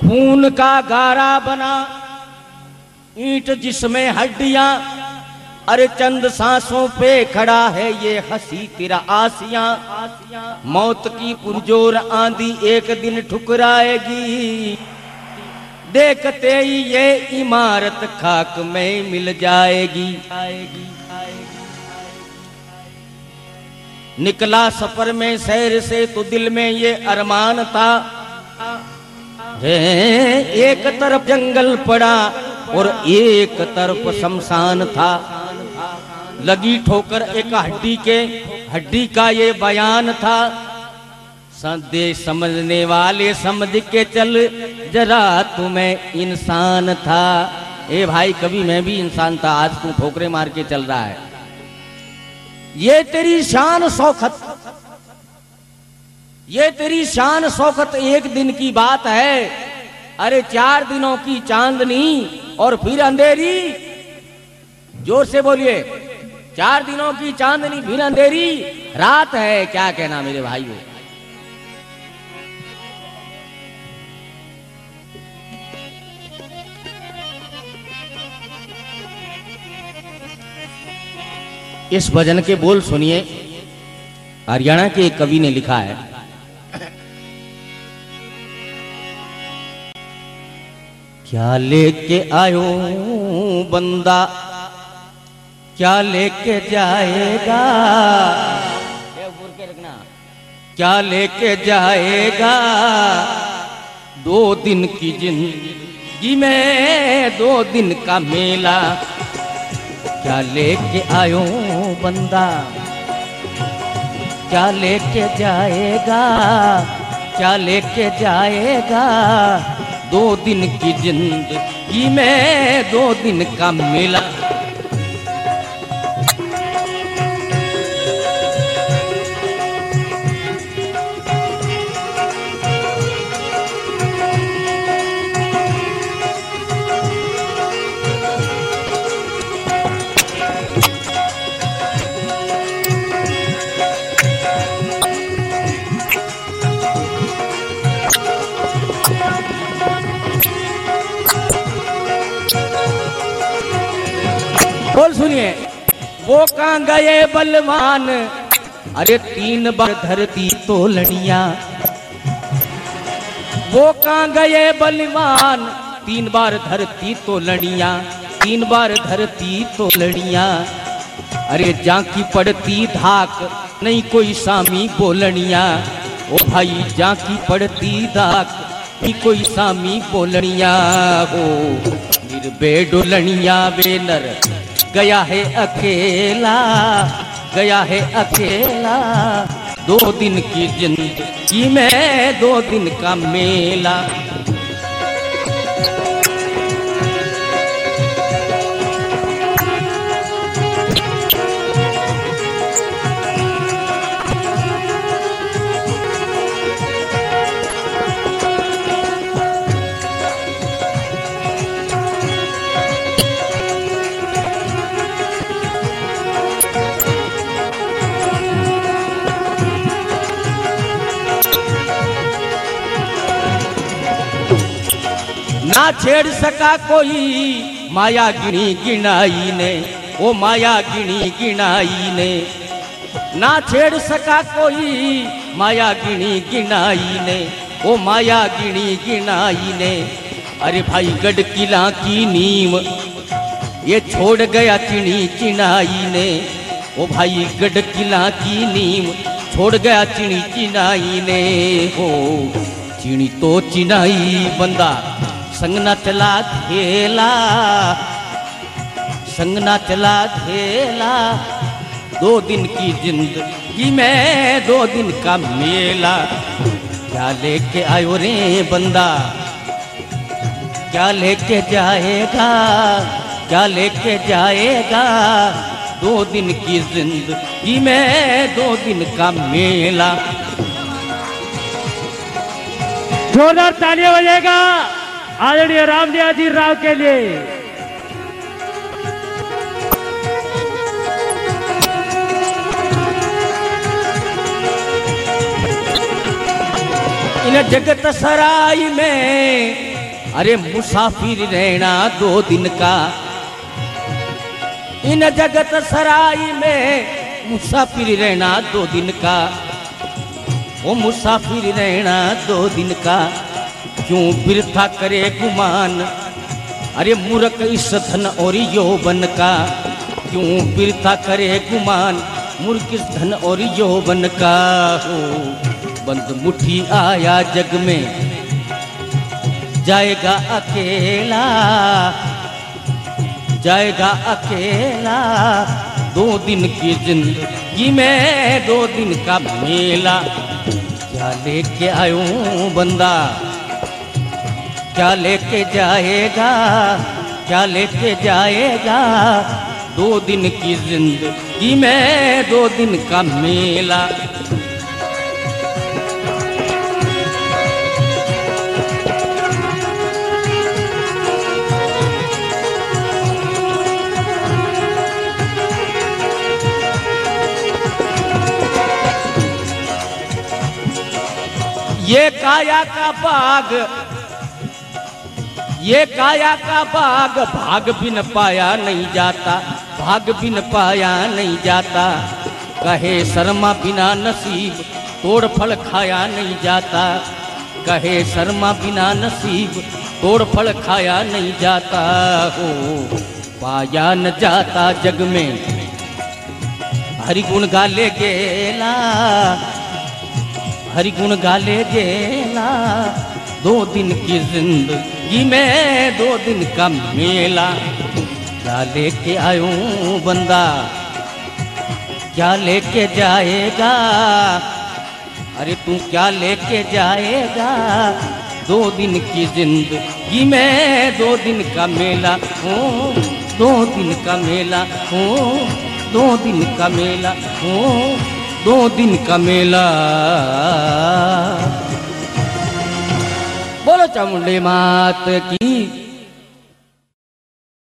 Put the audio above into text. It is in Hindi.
खून का गारा बना ईंट जिसमें हड्डियां, अरे चंद सांसों पे खड़ा है ये हंसी तेरा आसियां। मौत की पुरजोर आंधी एक दिन ठुकराएगी, देखते ही ये इमारत खाक में मिल जाएगी। निकला सफर में शहर से तो दिल में ये अरमान था, एक तरफ जंगल पड़ा और एक तरफ शमशान था। लगी ठोकर एक हड्डी का ये बयान था, संदेश समझने वाले समझ के चल जरा तुम्हें इंसान था। ए भाई कभी मैं भी इंसान था, आज तू ठोकरे मार के चल रहा है। ये तेरी शान शौकत, ये तेरी शान शौकत एक दिन की बात है। अरे 4 दिनों की चांदनी और फिर अंधेरी। जोर से बोलिए, 4 दिनों की चांदनी फिर अंधेरी रात है। क्या कहना मेरे भाइयों। इस भजन के बोल सुनिए, हरियाणा के एक कवि ने लिखा है। क्या लेके आयो बंदा, क्या लेके जाएगा, क्या लेके जाएगा 2 दिन की जिंदगी में 2 दिन का मेला। क्या लेके आयो बंदा, क्या लेके जाएगा, क्या लेके जाएगा 2 दिन की जिंदगी में 2 दिन का मेला। बोल सुनिए, वो कहाँ गए बलवान, अरे 3 बार धरती तोलनिया। वो कहाँ गए बलवान, 3 बार धरती तोलनिया, 3 बार धरती तोलनिया। अरे जाकी पड़ती धाक नहीं कोई सामी बोलनिया। ओ भाई जाकी पड़ती धाक नहीं कोई सामी बोलनिया। हो निर्बेडोलनिया बेनर गया है अकेला, गया है अकेला 2 दिन की जिंदगी में 2 दिन का मेला। ना छेड़ सका कोई माया गिनी गिनाई ने, ओ माया गिनी गिनाई ने। ना छेड़ सका कोई माया गिनी गिनाई ने, ओ माया गिनी गिनाई ने। अरे भाई गढ़ किला की नीम ये छोड़ गया चिनी चिनाई ने। ओ भाई गढ़ किला की नीम छोड़ गया चिनी चिनाई ने। हो चिनी तो चिनाई बंदा संग ना चला खेला, संग ना चला खेला 2 दिन की जिंदगी में 2 दिन का मेला। क्या लेके आयो रे बंदा, क्या लेके जाएगा, क्या लेके जाएगा 2 दिन की जिंदगी में 2 दिन का मेला। जोरदार तालियां बजेगा आदरणीय रामनियाजी राव के लिए। इन जगत सराय में अरे मुसाफिर रहना 2 दिन का इन जगत सराय में, मुसाफिर रहना 2 दिन का, ओ मुसाफिर रहना 2 दिन का, क्यों बिरथा करे गुमान, अरे मूर्ख इस धन और यौवन का, क्यों बिरथा करे गुमान, मूर्ख इस धन और यौवन का, हो बंद मुट्ठी आया जग में जाएगा अकेला, जाएगा अकेला, 2 दिन की जिंदगी में 2 दिन का मेला, क्या लेके आयो बंदा, क्या लेके जाएगा, क्या लेके जाएगा, 2 दिन की जिंदगी में 2 दिन का मेला। ये काया का बाग, ये काया का बाग, भाग बिन पाया नहीं जाता, भाग बिन पाया नहीं जाता, कहे शर्मा बिना नसीब तोड़ फल खाया नहीं जाता, कहे शर्मा बिना नसीब तोड़ फल खाया नहीं जाता, हो पाया न जाता जग में हरि गुण गाले गेला, हरि गुण गाले गेला, 2 दिन की जिंदगी में 2 दिन का मेला, क्या लेके आयो बंदा, क्या लेके जाएगा, अरे तू क्या लेके जाएगा, 2 दिन की जिंदगी में 2 दिन का मेला, हो 2 दिन का मेला, हो 2 दिन का मेला, हो 2 दिन का मेला। बोलो चामुंडे मात की।